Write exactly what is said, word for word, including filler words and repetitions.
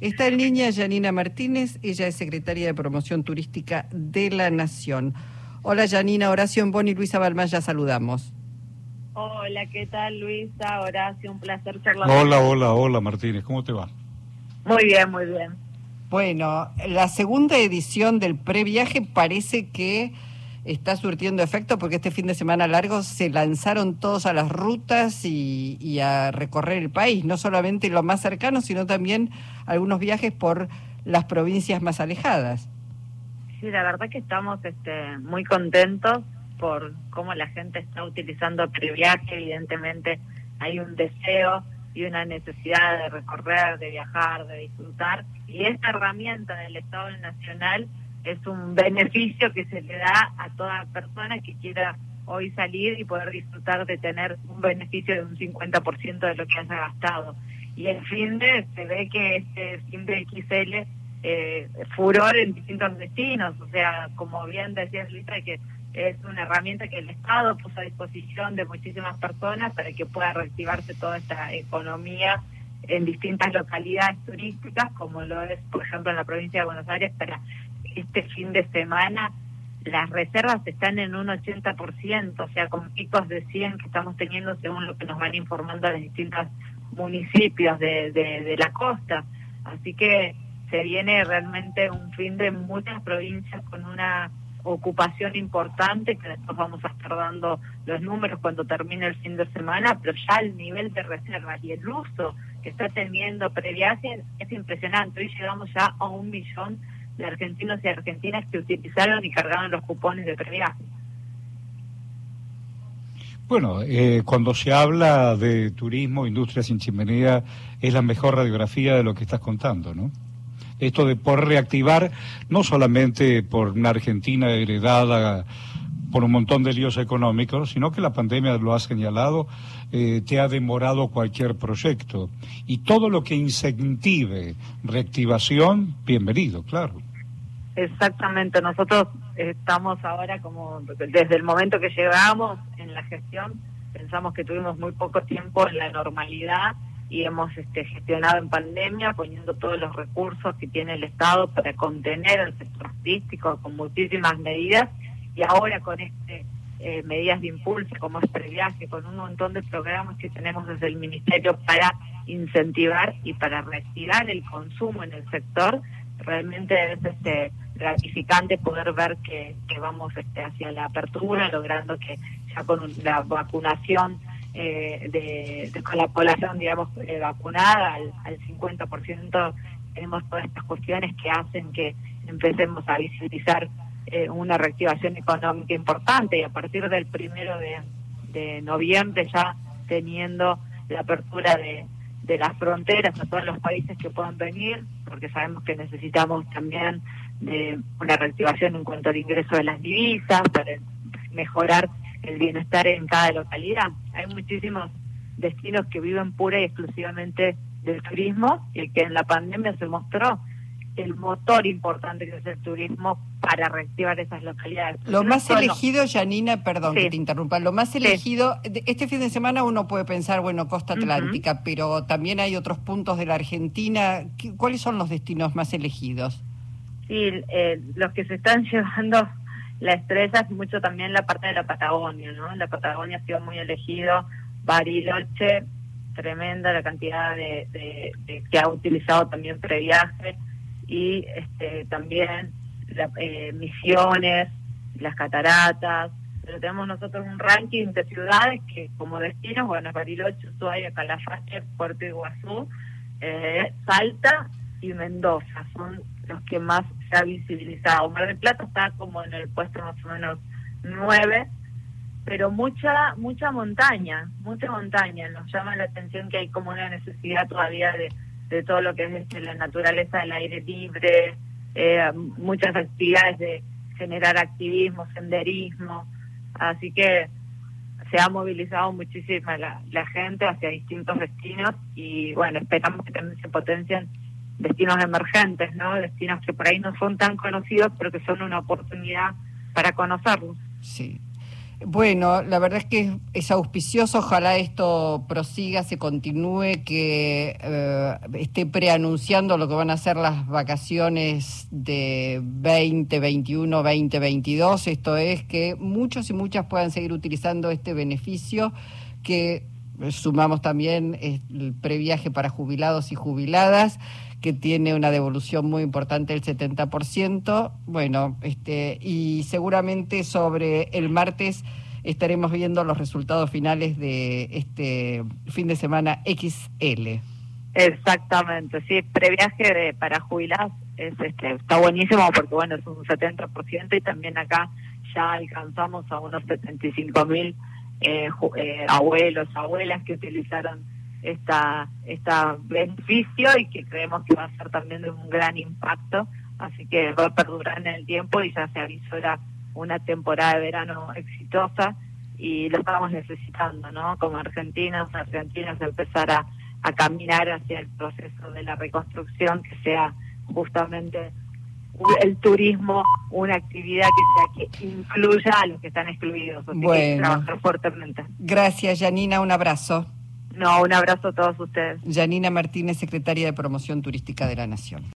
Está en línea Yanina Martínez, ella es secretaria de Promoción Turística de la Nación. Hola Yanina, Horacio Bon y Luisa Balmaya, saludamos. Hola, ¿qué tal Luisa? Horacio, un placer charlar. Hola, hola, hola Martínez, ¿cómo te va? Muy bien, muy bien. Bueno, la segunda edición del previaje parece que está surtiendo efecto porque este fin de semana largo se lanzaron todos a las rutas y, y a recorrer el país, no solamente lo más cercano, sino también algunos viajes por las provincias más alejadas. Sí, la verdad que estamos este, muy contentos por cómo la gente está utilizando previaje. Evidentemente hay un deseo y una necesidad de recorrer, de viajar, de disfrutar, y esta herramienta del Estado Nacional es un beneficio que se le da a toda persona que quiera hoy salir y poder disfrutar de tener un beneficio de un cincuenta por ciento de lo que haya gastado. Y el finde, se ve que este finde X L eh, furor en distintos destinos, o sea, como bien decías Luisa, que es una herramienta que el Estado puso a disposición de muchísimas personas para que pueda reactivarse toda esta economía en distintas localidades turísticas, como lo es, por ejemplo, en la provincia de Buenos Aires. Para este fin de semana las reservas están en un ochenta por ciento, o sea, con picos de cien que estamos teniendo según lo que nos van informando los distintos municipios de, de, de la costa. Así que se viene realmente un fin de muchas provincias con una ocupación importante, que después vamos a estar dando los números cuando termine el fin de semana, pero ya el nivel de reservas y el uso que está teniendo previaje es impresionante. Hoy llegamos ya a un millón de argentinos y argentinas que utilizaron y cargaron los cupones de previaje. Bueno, eh, cuando se habla de turismo, industria sin chimenea, es la mejor radiografía de lo que estás contando, ¿no? Esto de por reactivar, no solamente por una Argentina heredada por un montón de líos económicos, sino que la pandemia lo ha señalado, eh, te ha demorado cualquier proyecto. Y todo lo que incentive reactivación, bienvenido, claro. Exactamente, nosotros estamos ahora como, desde el momento que llegamos en la gestión, pensamos que tuvimos muy poco tiempo en la normalidad y hemos este, gestionado en pandemia, poniendo todos los recursos que tiene el Estado para contener el sector turístico con muchísimas medidas, y ahora con este eh, medidas de impulso como es previaje, con un montón de programas que tenemos desde el Ministerio para incentivar y para reactivar el consumo en el sector. Realmente es este gratificante poder ver que, que vamos este, hacia la apertura, logrando que ya con la vacunación Eh, de, de con la población, digamos, eh, vacunada al, al cincuenta por ciento, tenemos todas estas cuestiones que hacen que empecemos a visibilizar eh, una reactivación económica importante, y a partir del primero de, de noviembre ya teniendo la apertura de, de las fronteras a todos los países que puedan venir, porque sabemos que necesitamos también de una reactivación en cuanto al ingreso de las divisas para mejorar el bienestar en cada localidad. Hay muchísimos destinos que viven pura y exclusivamente del turismo, y que en la pandemia se mostró el motor importante que es el turismo para reactivar esas localidades. Lo no más solo... elegido, Yanina, perdón sí. que te interrumpa, lo más elegido, sí. este fin de semana uno puede pensar, bueno, costa atlántica, uh-huh. pero también hay otros puntos de la Argentina. ¿Cuáles son los destinos más elegidos? Sí, eh, los que se están llevando la estrella es mucho también la parte de la Patagonia, ¿no? La Patagonia ha sido muy elegido, Bariloche, tremenda la cantidad de, de, de que ha utilizado también previaje, y este también la, eh, Misiones, las cataratas. Pero tenemos nosotros un ranking de ciudades que como destinos, bueno, Bariloche, Ushuaia, Calafate, Puerto Iguazú, eh, Salta y Mendoza son los que más se ha visibilizado. Mar del Plata está como en el puesto más o menos nueve, pero mucha mucha montaña, mucha montaña. Nos llama la atención que hay como una necesidad todavía de, de todo lo que es este, la naturaleza del aire libre, eh, muchas actividades de generar activismo, senderismo, así que se ha movilizado muchísima la, la gente hacia distintos destinos, y bueno, esperamos que también se potencien destinos emergentes, ¿no? Destinos que por ahí no son tan conocidos, pero que son una oportunidad para conocerlos. Sí. Bueno, la verdad es que es auspicioso, ojalá esto prosiga, se continúe, que eh, esté preanunciando lo que van a ser las vacaciones de veinte veintiuno, veinte veintidós, esto es que muchos y muchas puedan seguir utilizando este beneficio, que sumamos también el previaje para jubilados y jubiladas, que tiene una devolución muy importante del setenta por ciento. Bueno, este y seguramente sobre el martes estaremos viendo los resultados finales de este fin de semana X L. Exactamente, sí, previaje de, para jubilados es, este, está buenísimo porque bueno, es un setenta por ciento y también acá ya alcanzamos a unos setenta y cinco mil eh, eh, abuelos, abuelas que utilizaron esta esta beneficio y que creemos que va a ser también de un gran impacto, así que va a perdurar en el tiempo y ya se avisora una temporada de verano exitosa y lo estamos necesitando, ¿no? Como argentinos, argentinas, empezar a, a caminar hacia el proceso de la reconstrucción, que sea justamente el turismo una actividad que sea que incluya a los que están excluidos, así bueno, que hay que trabajar fuertemente. Gracias, Yanina, un abrazo. No, un abrazo a todos ustedes. Yanina Martínez, secretaria de Promoción Turística de la Nación.